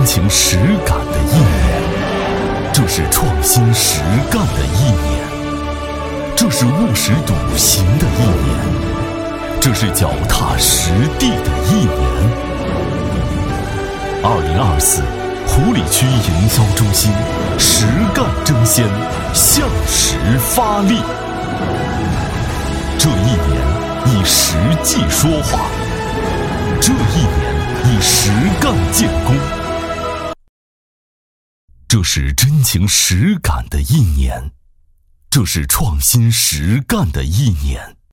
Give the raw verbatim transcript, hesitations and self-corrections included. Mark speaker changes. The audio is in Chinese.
Speaker 1: 真情实感的一年，这是创新实干的一年，这是务实笃行的一年，这是脚踏实地的一年。二零二四湖里区营销中心实干争先，向实发力。这一年以实际说话，这一年以实干建功。这是真情实感的一年，这是创新实干的一年。